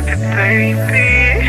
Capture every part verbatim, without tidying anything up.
happy baby.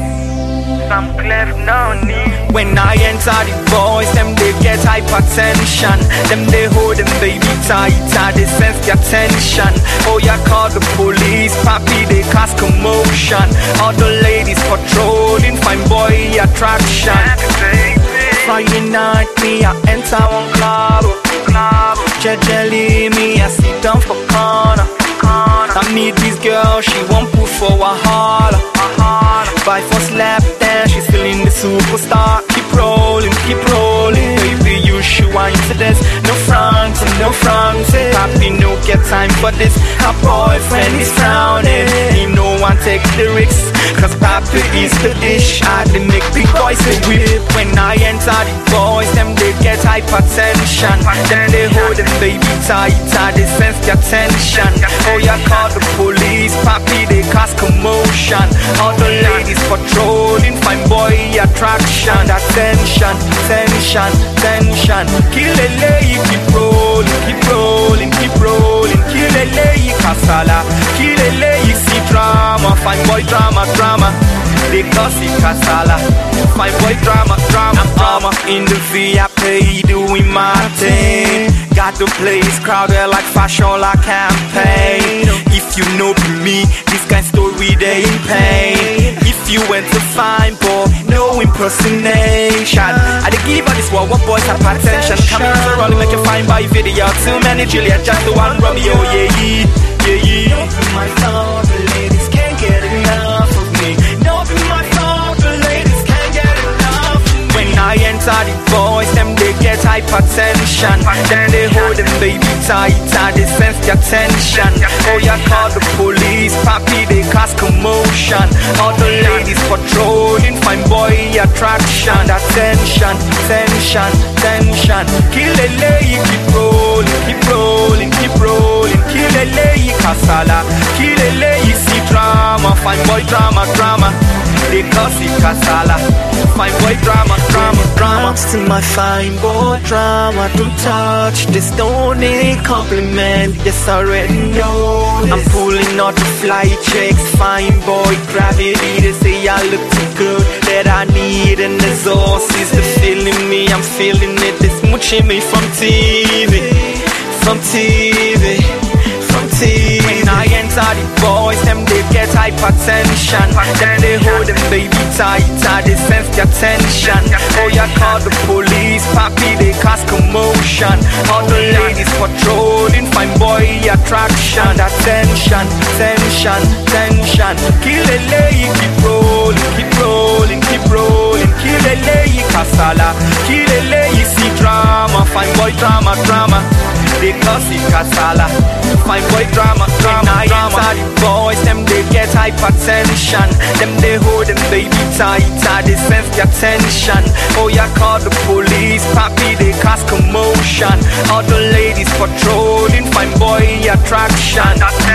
Some clef no need. When I enter the boys, them they get hypertension. Them they hold them baby tighter, they sense their tension. Oh yeah, call the police, papi they cause commotion. All the ladies patrolling, fine boy attraction. Happy baby. Friday night, me I enter one club, club. Jejely, me I sit down for corner, corner. I meet this girl, she won't push for a holler, a holler. By first lap dance, she's feeling the superstar. Keep rolling, keep rolling, baby, you should want to this. No fronts and no fronts, papi no get time for this. Her boyfriend is frowning, he no one take the risks, cause papi is the dish. I they make big boys they whip. When I enter the boys, them they get hypertension. Then they hold them baby tighter, they sense their tension. Oh yeah, call the police, papi they cause commotion. All the ladies patrolling, fine boy attraction. That tension, tension, tension. Kill a lady, keep rolling, keep rolling, keep rolling. Kill a lady, kasala. Kill a lady, see drama. Fine boy drama, drama. They gossip kasala. Fine boy drama, drama, drama. In the V I P doing my thing. Got the place crowded like fashion like campaign. If you know me, this kind of story they in pain. If you went to find boy, no impersonation. I dey give all this one, what boys have attention. Coming to run, make you find by video. Too many Juliet, just the one Romeo, yeah, yeah, yeah, yeah. Don't be my fault, the ladies can't get enough of me. Don't be my fault, the ladies can't get enough of me. When I enter the boys, them they get hypertension. Then they hold them baby tighter, they sense their tension. Oh yeah, call the police, papi they cause commotion. All the ladies patrolling, fine boy attraction. That tension, tension, tension. Kill a lady, keep rolling, keep rolling, keep rolling. Kill a lady, kasala. Kill a lady, see drama. Fine boy drama, drama. They cause it kasala. Fine boy drama, drama, drama. To my fine boy drama, don't touch this, don't need compliment. Yes, I already know this. I'm pulling out the fly checks, fine boy gravity. They say I look too good, that I need an exorcist. They're feeling me, I'm feeling it. This muching me from T V, from T V, from T V. When I enter the boys, them they get hypertension. Then they hold them baby tighter, they sense their tension. Oh yeah, call the police, papi they cause commotion. All the ladies patrolling, fine boy attraction. That tension, tension, tension. Kill a lady, keep rolling, keep rolling, keep rolling. Kill a lady, kasala. Kill a lady, see drama. Fine boy drama, drama. They cause it kasala. Fine boy drama, drama, drama. The boys, them they get hypertension. Them they hold them baby tighter, they sense their tension. Oh yeah, call the police, papi they cause commotion. All the ladies patrolling, fine boy attraction.